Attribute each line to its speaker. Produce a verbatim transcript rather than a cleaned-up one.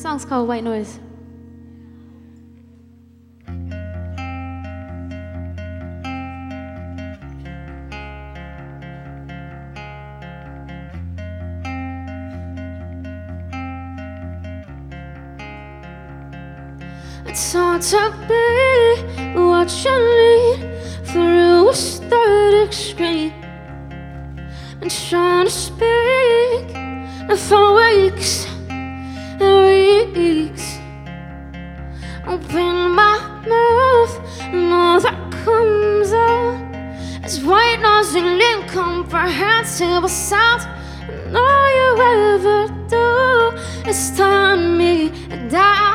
Speaker 1: song's called White Noise.
Speaker 2: It's hard to be what you need through a static screen, and trying to speak for weeks and weeks. Open my mouth and all that comes out is white noise and incomprehensible sound. And all you ever do is turn me down.